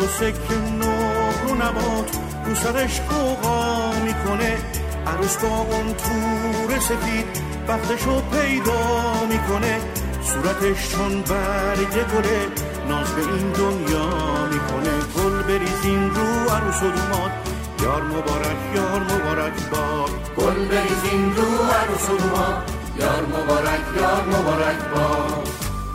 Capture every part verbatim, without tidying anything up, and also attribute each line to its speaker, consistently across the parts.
Speaker 1: عروسه که نور و نبات رو سرش قوقا میکنه، عروس با اون تور سفید بختشو پیدا میکنه، صورتش چون برگ گله ناز به این دنیا میکنه. گل بریزین رو عروس و دومات، یار مبارک یار مبارک باد.
Speaker 2: گل بریزین رو عروس و دومات، یار مبارک یار مبارک باد.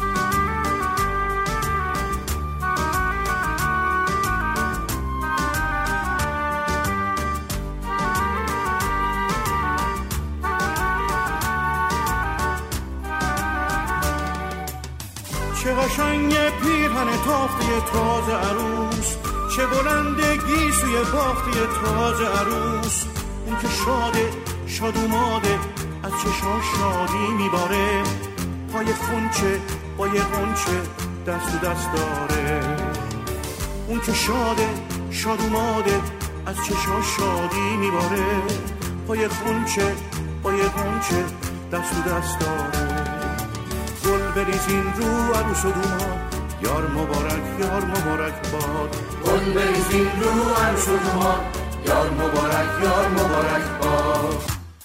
Speaker 1: چه قشنگ پیرهن تافته تازه عروس، چه بلندگی سوی بافته تازه عروس. اون که شاده شاد اوماده از چشاش شادی میباره، پای خونچه با یه غنچه دست و دست داره. اون که شاده شاد اوماده از چشاش شادی میباره، پای خونچه با یه غنچه دست و دست داره. گل بریزین رو عروس و دومات، یار مبارک یار مبارک باد.
Speaker 2: گل بریزین رو عروس و دومات، یار مبارک یار مبارک باد.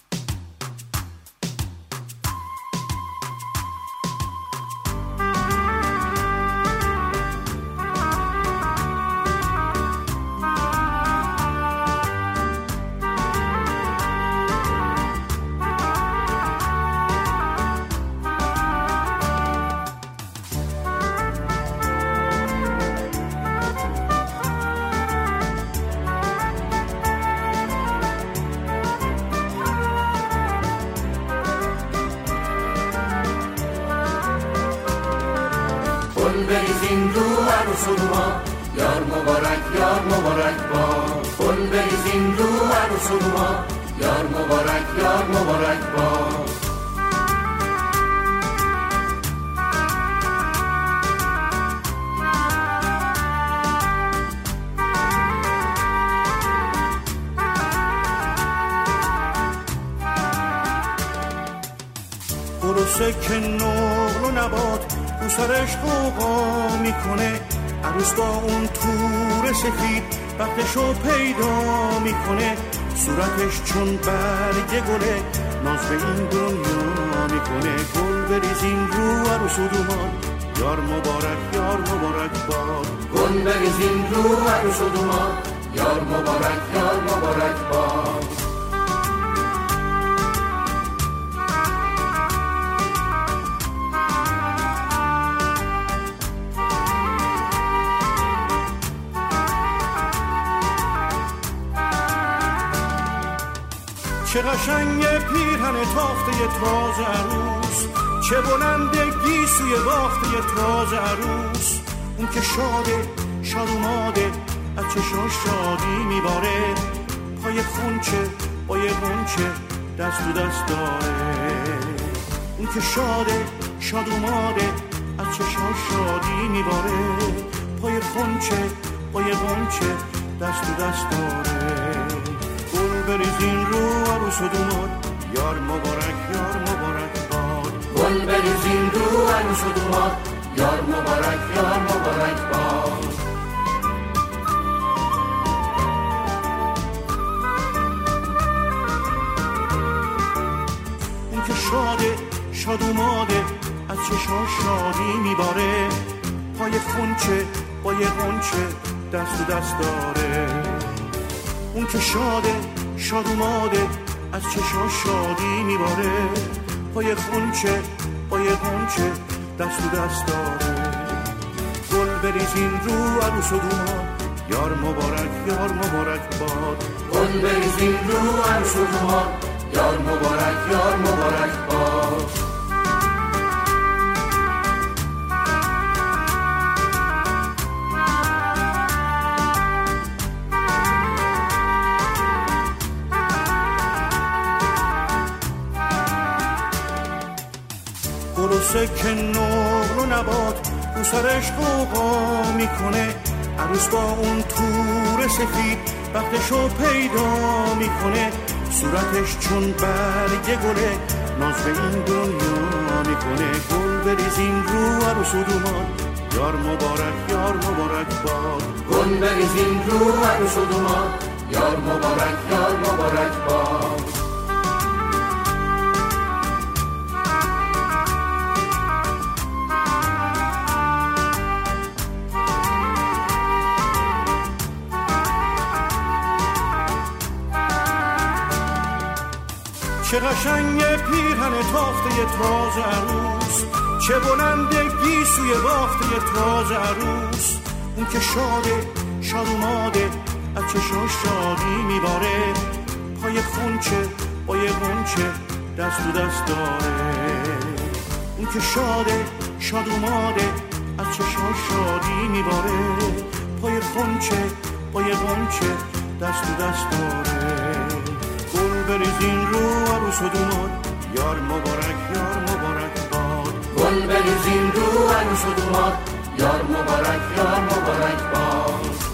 Speaker 2: گل بریزین رو عروس و دومات، یار مبارک یار مبارک باد. گل بریزین رو عروس و دومات، یار مبارک یار مبارک باد.
Speaker 1: عروسه که نور و نبات رو سرش قوقا میکنه، عروس با اون تور سفید بختشو پیدا میکنه، صورتش چون برگ گله ناز به این دنیا میکنه. گل بریزین رو عروس و دومات، یار مبارک یار مبارک باد.
Speaker 2: گل بریزین رو عروس و دومات، یار مبارک یار مبارک باد.
Speaker 1: چه قشنگ پیرهن تافته تازه عروس، چه بلندگی سوی بافته تازه عروس. اون که شاده شاد اوماده از چشاش شادی میباره، پای خونچه با یه غنچه دست و دست داره. اون که شاده شاد اوماده از چشاش شادی میباره، پای خونچه با یه غنچه دست و دست داره. گل بریزین رو عروس و دومات، یار مبارک یار مبارک باد.
Speaker 2: گل بریزین رو عروس و دومات، یار مبارک یار مبارک باد.
Speaker 1: اون که شاده شاد اوماده از چشاش شادی میباره، پای خونچه با یه غنچه دست و دست داره. اون که شاده شاد اوماده از چشاش شادی میباره، پای خونچه با یه غنچه دست و دست داره. گل بریزین رو عروس و دومات، یار مبارک یار مبارک باد.
Speaker 2: گل بریزین رو عروس و دومات، یار مبارک یار مبارک باد.
Speaker 1: عروسه که نور و نبات رو سرش قوقا میکنه، عروس با اون تور سفید بختشو پیدا میکنه، صورتش چون برگ گله ناز به این دنیا میکنه. گل بریزین رو عروس و دومات، یار مبارک یار مبارک باد.
Speaker 2: گل بریزین رو عروس و دوماد، یار مبارک یار مبارک باد.
Speaker 1: چه قشنگ پیرهن تافته تازه عروس، چه بلند گیسوی بافته تازه عروس. اون که شاده شاد اوماده از چشاش شادی میباره، پای خونچه با یه غنچه دست تو دست داره. اون که شاده شاد اوماده از چشاش شادی میباره، پای خونچه با یه غنچه دست تو دست داره. گل بریزین رو عروس و دوماد، یار مبارک یار مبارک باد.
Speaker 2: گل بریزین رو عروس و دوماد، یار مبارک یار مبارک باد.